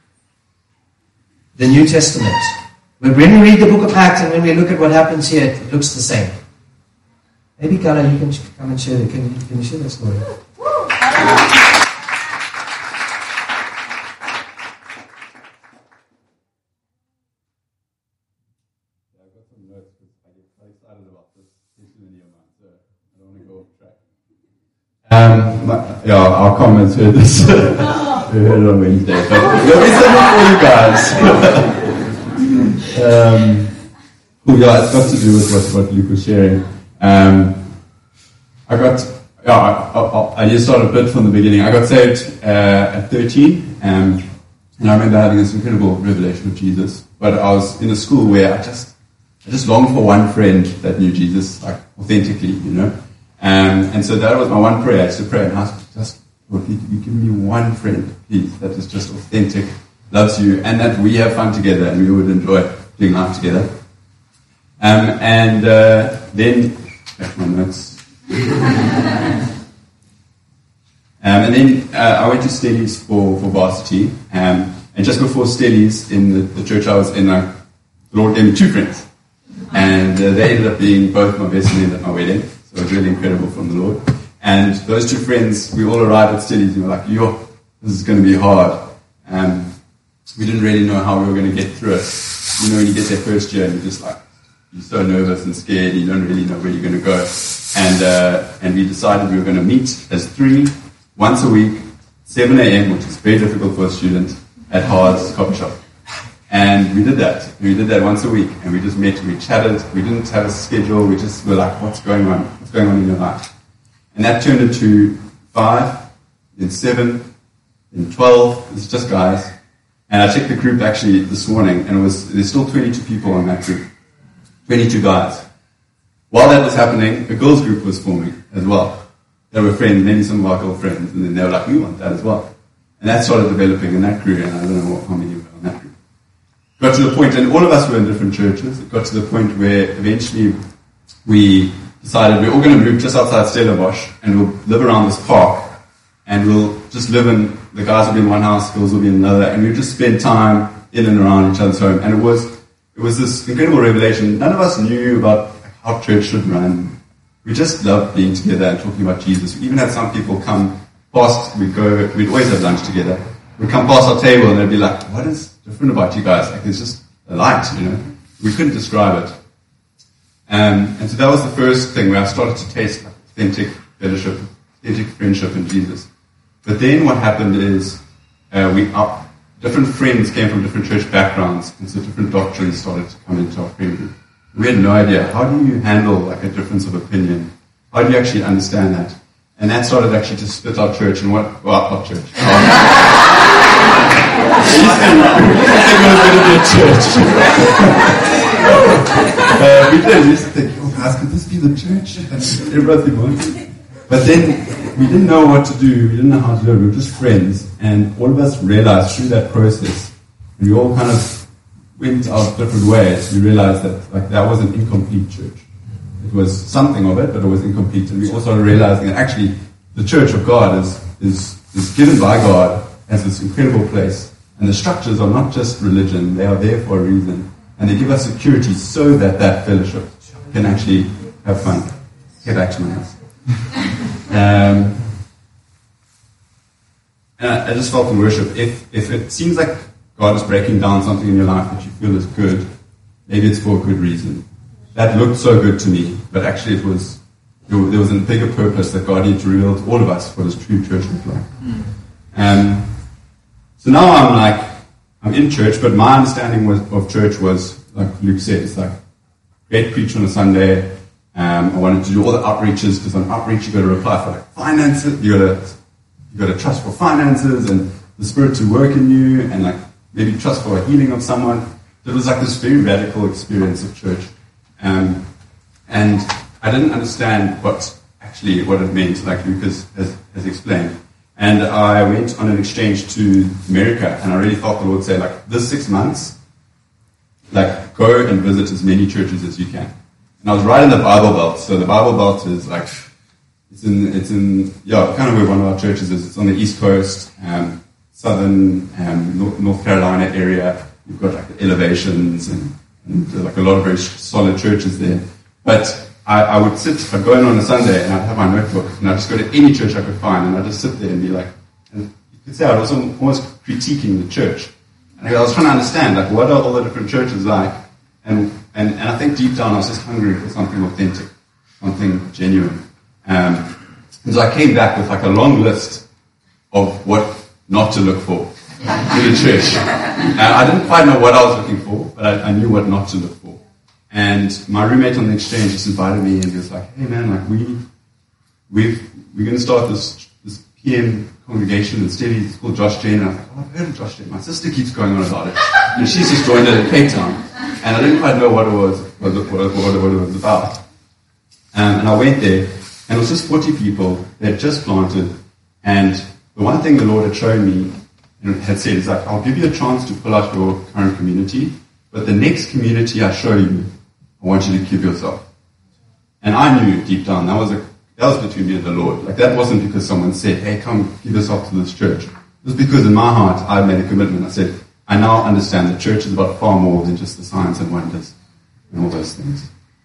the New Testament. But when we read the book of Acts and when we look at what happens here, it looks the same. Maybe, Carla, you can come and share it. Can you, can you share that story? Um, yeah, our comments heard this. We heard it on Wednesday, but there'll be something for you guys. um, well, yeah, it's got to do with what, what Luke was sharing. Um, I got, yeah, I, I, I just started a bit from the beginning. I got saved uh, at thirteen, um, and I remember having this incredible revelation of Jesus. But I was in a school where I just, I just longed for one friend that knew Jesus, like authentically, you know. Um, and so that was my one prayer. I used to pray and ask, just, Lord, you, you give me one friend, please, that is just authentic, loves you, and that we have fun together and we would enjoy doing life together. Um, and uh, then, back my notes. um, and then uh, I went to Stellies for, for varsity. Um, and just before Stellies, in the, the church I was in, uh, the Lord gave me two friends. And uh, they ended up being both my best men at my wedding. So it was really incredible from the Lord. And those two friends, we all arrived at Stellies and we were like, yo, this is going to be hard. Um, we didn't really know how we were going to get through it. You know, when you get there first year and you're just like, you're so nervous and scared, you don't really know where you're going to go. And uh, and we decided we were going to meet as three, once a week, seven a.m., which is very difficult for a student, at Haas Coffee Shop. And we did that. We did that once a week. And we just met, we chatted. We didn't have a schedule. We just were like, what's going on? What's going on in your life? And that turned into five, then seven, then twelve. It's just guys. And I checked the group actually this morning, and it was there's still twenty-two people on that group. twenty-two guys. While that was happening, a girls group was forming as well. They were friends, maybe some of our girlfriends, and then they were like, we want that as well. And that started developing, and that grew, and I don't know what, how many were on that group. Got to the point, and all of us were in different churches, it got to the point where eventually we decided we're all going to move just outside Stellenbosch, and we'll live around this park, and we'll just live in, the guys will be in one house, girls will be in another, and we'll just spend time in and around each other's home. And it was it was this incredible revelation. None of us knew about how church should run. We just loved being together and talking about Jesus. We even had some people come past, we'd go, we'd always have lunch together. We'd come past our table and they'd be like, what is different about you guys? Like, there's just a light, you know. We couldn't describe it. Um, and so that was the first thing where I started to taste like authentic fellowship, authentic friendship in Jesus. But then what happened is uh, we our different friends came from different church backgrounds, and so different doctrines started to come into our friend group. We had no idea, how do you handle like a difference of opinion? How do you actually understand that? And that started actually to split our church and what, well, our church. We used to be a church. uh, we did, we used to think, oh guys, could this be the church? And everybody wanted. But then we didn't know what to do, we didn't know how to do it, we were just friends. And all of us realized through that process, and we all kind of went our different ways, we realized that like that was an incomplete church. It was something of it, but it was incomplete. And we also realized that actually the church of God is, is, is given by God as this incredible place. And the structures are not just religion, they are there for a reason. And they give us security so that that fellowship can actually have fun. Get back to my house. Um, and I, I just felt in worship, if, if it seems like God is breaking down something in your life that you feel is good, maybe it's for a good reason. That looked so good to me, but actually it was, there was a bigger purpose that God needed to reveal to all of us what His true church looked like. Mm. Um, so now I'm like, I'm in church, but my understanding was, of church was, like Luke said, it's like, great preach on a Sunday. Um, I wanted to do all the outreaches, because on outreach you got to apply for like finances, you got to, you got to trust for finances and the Spirit to work in you, and like maybe trust for a healing of someone. It was like this very radical experience of church. Um, and I didn't understand what actually what it meant, like Lucas has, has explained. And I went on an exchange to America, and I really thought the Lord said, like, this six months, like, go and visit as many churches as you can. And I was right in the Bible Belt, so the Bible Belt is like, it's in, it's in, yeah, kind of where one of our churches is. It's on the East Coast, um, southern um, North, North Carolina area. You've got like the elevations and And like a lot of very solid churches there. But I, I would sit, I'd go in on a Sunday and I'd have my notebook and I'd just go to any church I could find and I'd just sit there and be like, and you could say I was almost critiquing the church. And I was trying to understand, like, what are all the different churches like? And, and, and I think deep down I was just hungry for something authentic, something genuine. Um, and so I came back with like a long list of what not to look for in the church. Uh, I didn't quite know what I was looking for, but I, I knew what not to look for. And my roommate on the exchange just invited me, and he was like, "Hey man, like we, we've, we're going to start this this P M congregation in Stevie. It's called Josh Jane." And I was like, "Oh, I've heard of Josh Jane. My sister keeps going on about it, and she's just joined it in Cape Town." And I didn't quite know what it was, what it, what it, what it was about. Um, and I went there, and it was just forty people. They had just planted, and the one thing the Lord had shown me and had said is like, I'll give you a chance to pull out your current community, but the next community I show you, I want you to keep yourself. And I knew deep down that was a that was between me and the Lord. Like, that wasn't because someone said, "Hey, come give yourself to this church." It was because in my heart I made a commitment. I said, I now understand that church is about far more than just the signs and wonders and all those things.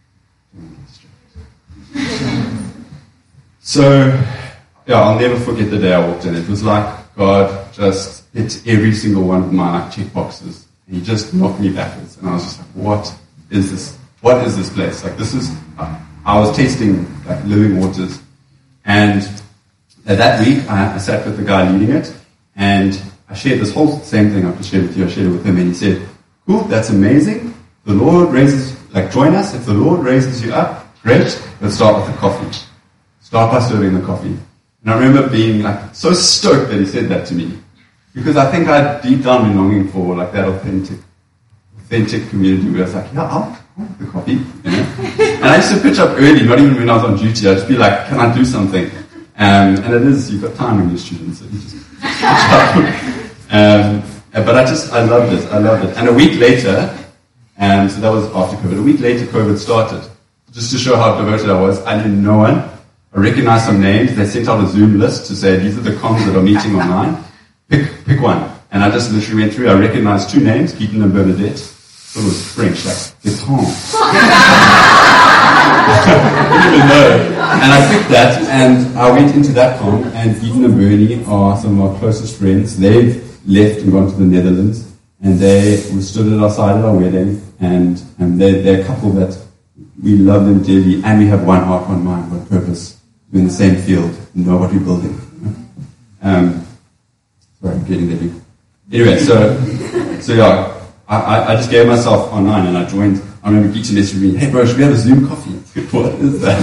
So, yeah, I'll never forget the day I walked in. It was like God just hit every single one of my like check boxes. He just knocked me backwards, and I was just like, "What is this? What is this place? Like, this is." I was tasting like living waters, and uh, that week I, I sat with the guy leading it, and I shared this whole same thing I've just shared with you. I shared it with him, and he said, "Cool, that's amazing. The Lord raises, like, join us. If the Lord raises you up, great. Let's start with the coffee. Start by serving the coffee." And I remember being like so stoked that he said that to me, because I think I'd deep down been longing for like that authentic, authentic community where I was like, "Yeah, I'll, I'll have the coffee," you know. And I used to pitch up early, not even when I was on duty. I'd just be like, "Can I do something?" Um, and it is, you've got time with your students, so you just um, but I just, I loved it. I loved it. And a week later, and so that was after COVID, a week later COVID started. Just to show how devoted I was, I knew no one. I recognized some names. They sent out a Zoom list to say, these are the comms that are meeting online. Pick, pick one. And I just literally went through. I recognized two names, Keaton and Bernadette. So it was French, like, Bertrand. I didn't even know. And I picked that, and I went into that com, and Keaton and Bernie are some of our closest friends. They've left and gone to the Netherlands, and they were stood at our side at our wedding, and, and they're, they're a couple that we love them dearly, and we have one heart, one mind, one purpose. We're in the same field, and know what we're building. Um, sorry, I'm getting there. Anyway, so, so yeah, I, I just gave myself online, and I joined. I remember Keaton messaging me, hey bro, should we have a Zoom coffee? What is that?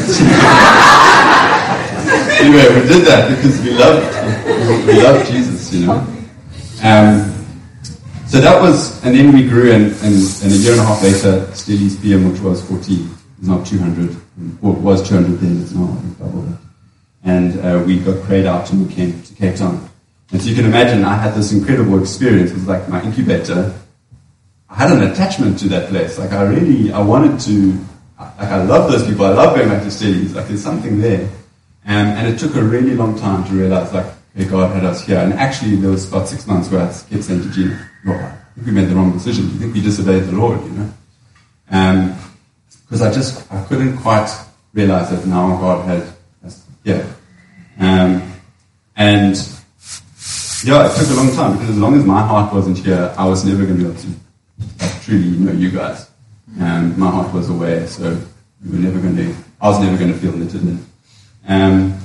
Anyway, we did that because we love, we love Jesus, you know. Um, so that was, and then we grew, and, and, and a year and a half later, Stelli's P M, which was fourteen, is now two hundred, or it was two hundred then, it's now double that. And uh, we got prayed out and we came to Cape Town. And so you can imagine, I had this incredible experience. It was like my incubator. I had an attachment to that place. Like I really, I wanted to, like I love those people. I love going back to Stelli's. Like there's something there. Um, and it took a really long time to realize, like, hey, God had us here. And actually, there was about six months where I kept saying to Gina, oh, I think we made the wrong decision. I think we disobeyed the Lord, you know. Um, because I just, I couldn't quite realize that now God had us here. Um, and yeah, it took a long time because as long as my heart wasn't here, I was never going to be able to like, truly know you guys. Um, my heart was away, so we were never going to, I was never going to feel knitted in. Um,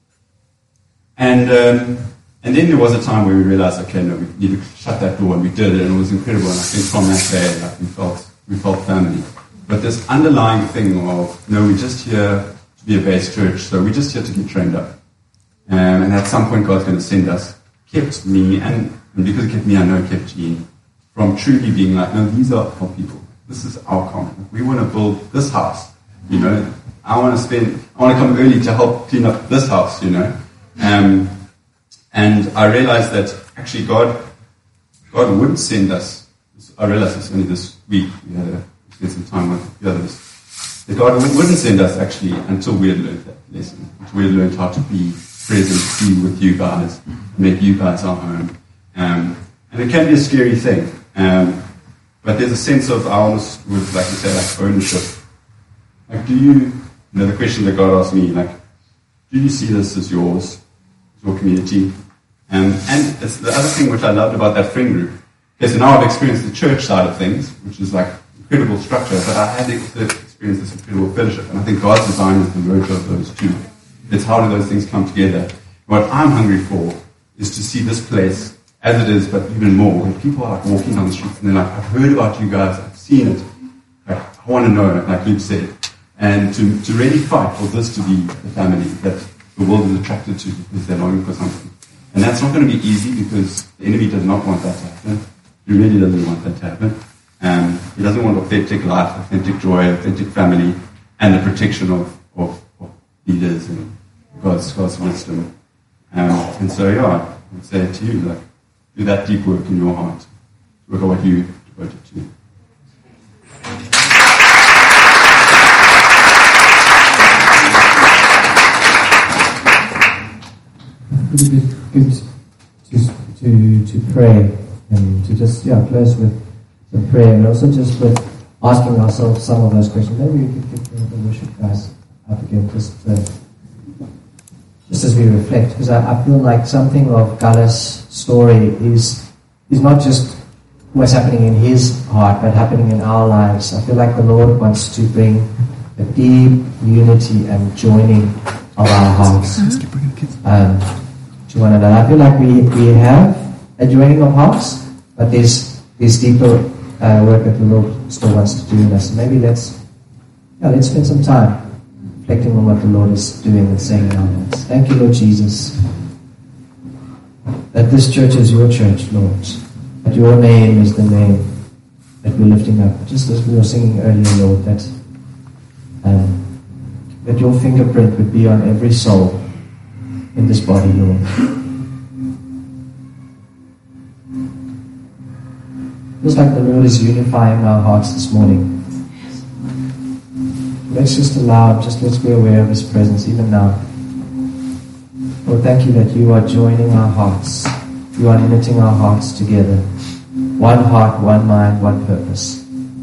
and um, and then there was a time where we realized, okay, no, we need to shut that door, and we did it, and it was incredible. And I think from that day, like we felt, we felt family. But this underlying thing of, no, we're just here to be a base church, so we're just here to get trained up. Um, and at some point, God's going to send us. Kept me, and, and because it kept me, I know it kept Jean, from truly being like, no, these are our people. This is our common. We want to build this house, you know. I want to spend, I want to come early to help clean up this house, you know. Um, and I realized that actually God, God wouldn't send us. I realized this only this week. We had a, spent some time with the others. That God wouldn't send us actually until we had learned that lesson. Until we had learned how to be present, be with you guys, make you guys our home. Um, and it can be a scary thing. Um, but there's a sense of, I almost would like to say, like ownership. Like, do you, you know, the question that God asked me, like, do you see this as yours, as your community? Um, and it's the other thing which I loved about that friend group. Okay, so now I've experienced the church side of things, which is like incredible structure, but I had experienced this incredible fellowship. And I think God's design is the merger of those two. It's how do those things come together. What I'm hungry for is to see this place as it is, but even more. When people are like walking down the streets and they're like, I've heard about you guys, I've seen it. Like, I want to know, like Luke said. And to, to really fight for this to be the family that the world is attracted to because they're longing for something. And that's not going to be easy because the enemy does not want that to happen. He really doesn't want that to happen. Um, he doesn't want authentic life, authentic joy, authentic family, and the protection of, of, of leaders and God's, God's wisdom. Um, and so, yeah, I would say to you, like, do that deep work in your heart. Look at what you devoted to. It would be good to, to, to pray and to just, yeah, close with some prayer and also just with asking ourselves some of those questions. Maybe we could get the worship guys up again just uh, just as we reflect, because I, I feel like something of Gala's story is is not just what's happening in his heart, but happening in our lives. I feel like the Lord wants to bring a deep unity and joining of our hearts um, to one another. I feel like we, we have a joining of hearts, but there's there's deeper uh, work that the Lord still wants to do in us. Maybe let's yeah, let's spend some time reflecting on what the Lord is doing and saying in our lives. Thank you, Lord Jesus, that this church is your church, Lord. That your name is the name that we're lifting up. Just as we were singing earlier, Lord, that um, that your fingerprint would be on every soul in this body, Lord. feels like the Lord is unifying our hearts this morning. Let's just allow, just let's be aware of His presence even now. Lord, thank you that you are joining our hearts. You are knitting our hearts together. One heart, one mind, one purpose.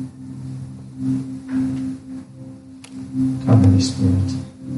Come, Holy Spirit.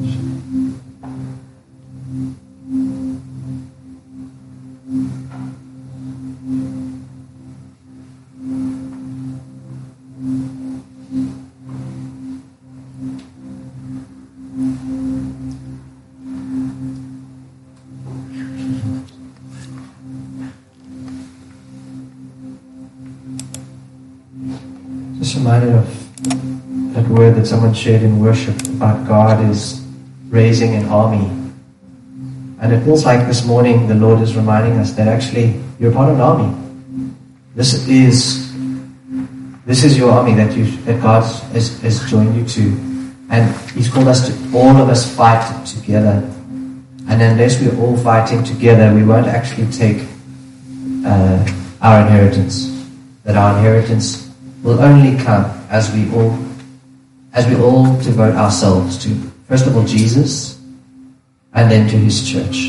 Just reminded of that word that someone shared in worship about God is raising an army. And it feels like this morning the Lord is reminding us that actually you're part of an army. This is this is your army that you that God has, has joined you to. And He's called us to all of us fight together. And unless we're all fighting together, we won't actually take uh, our inheritance. That our inheritance will only come as we all as we all devote ourselves to, first of all, Jesus, and then to His church.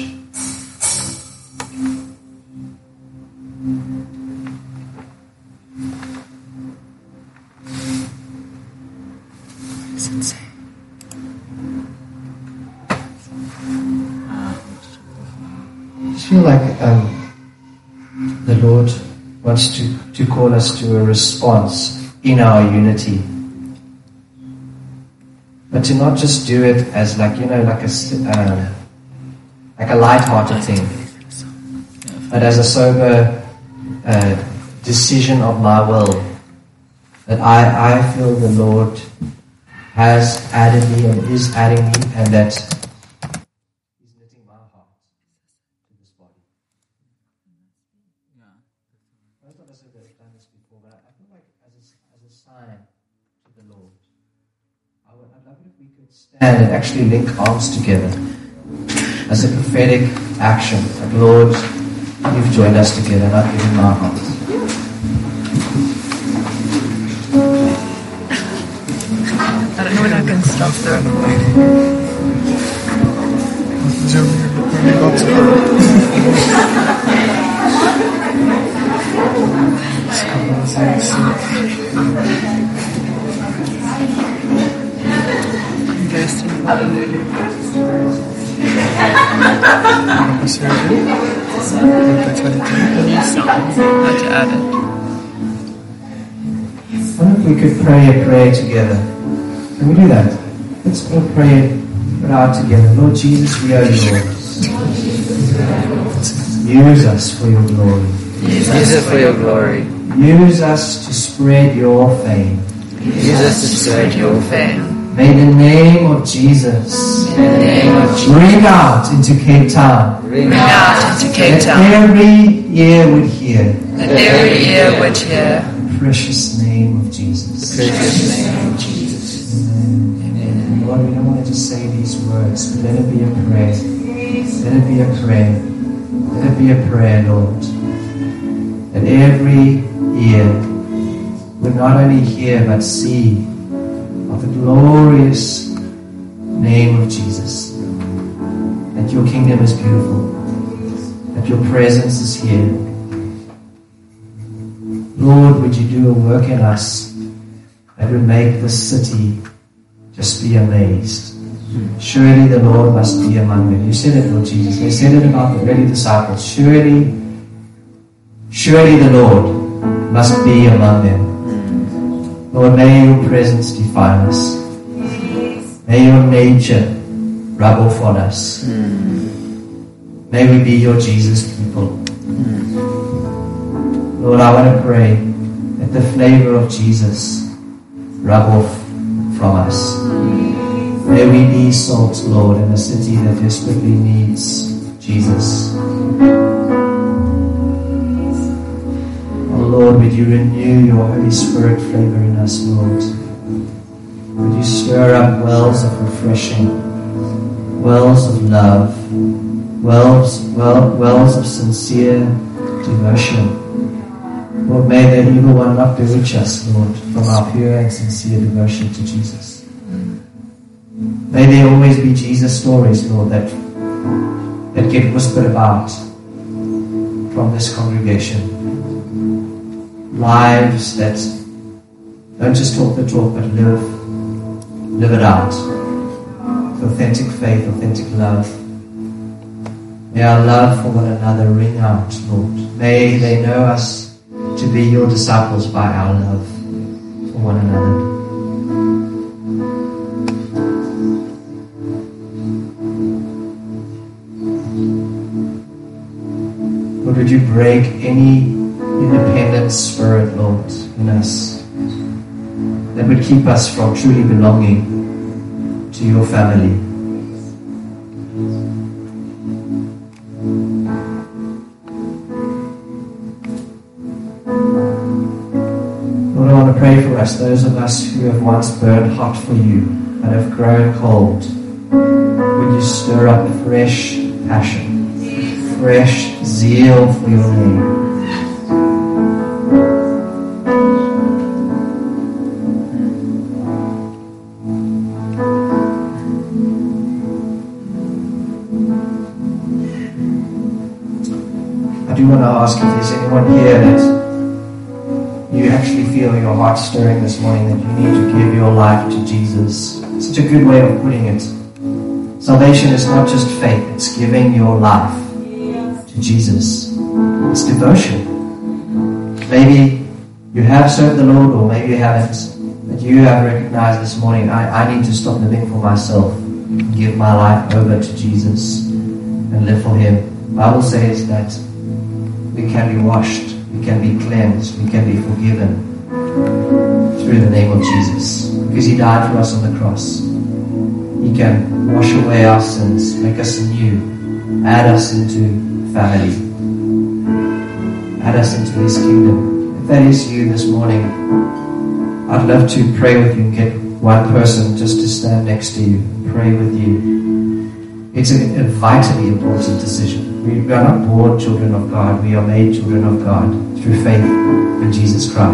It's insane. I just feel like um, the Lord wants to, to call us to a response in our unity. But to not just do it as like, you know, like a, uh, like a light-hearted thing, but as a sober uh, decision of my will. That I, I feel the Lord has added me and is adding me, and that He's knitting my heart to this body. Most of us have done this before, but I feel like as a, as a sign to the Lord, I would, I'd love it if we could stand and actually link arms together as a prophetic action. Like, Lord, You've joined us together, and I've given my heart. I don't know when I can stop the recording. New song. How to add it. I wonder if we could pray a prayer together. Can we do that? Let's all pray it out together. Lord Jesus, we are yours. Use us for your glory. Use us for your glory. Use us to spread your fame. Use us to spread your fame. May the name of Jesus In the name of Jesus. ring out into Cape Town. Ring Ring out into Cape That Town. every ear would hear That every ear would hear. the precious name of Jesus. Precious name of Jesus. Amen. Lord, we don't want to just say these words, but let it be a prayer. Let it be a prayer. Let it be a prayer, Lord. That every ear would not only hear but see of the glorious name of Jesus. That your kingdom is beautiful. That your presence is here. Lord, would you do a work in us that would make this city just be amazed. Surely the Lord must be among them. You said it, Lord Jesus. They said it about the early disciples. Surely, surely the Lord must be among them. Lord, may your presence define us. May your nature rub off on us. May we be your Jesus people. Lord, I want to pray that the flavor of Jesus rub off from us. May we be salt, Lord, in a city that desperately needs Jesus. Oh Lord, would you renew your Holy Spirit flavor in us, Lord? Would you stir up wells of refreshing, wells of love, wells, well, wells of sincere devotion. Lord, may the evil one not bewitch us, Lord, from our pure and sincere devotion to Jesus. May there always be Jesus stories, Lord, that, that get whispered about from this congregation. Lives that don't just talk the talk, but live, live it out. Authentic faith, authentic love. May our love for one another ring out, Lord. May they know us to be your disciples by our love for one another. Lord, would you break any independent spirit, Lord, in us that would keep us from truly belonging to your family. Lord, I want to pray for us, those of us who have once burned hot for you but have grown cold. Would you stir up a fresh passion, fresh zeal for your name? I do want to ask if there's anyone here that you actually feel your heart stirring this morning, that you need to give your life to Jesus. Such a good way of putting it. Salvation is not just faith, it's giving your life to Jesus. It's devotion. Maybe you have served the Lord, or maybe you haven't, but you have recognized this morning, I, I need to stop living for myself and give my life over to Jesus and live for Him. The Bible says that we can be washed, we can be cleansed, we can be forgiven through the name of Jesus. Because He died for us on the cross. He can wash away our sins, make us anew, add us into family, add us into His kingdom. If that is you this morning, I'd love to pray with you and get one person just to stand next to you and pray with you. It's a, a vitally important decision. We are not born children of God. We are made children of God through faith in Jesus Christ.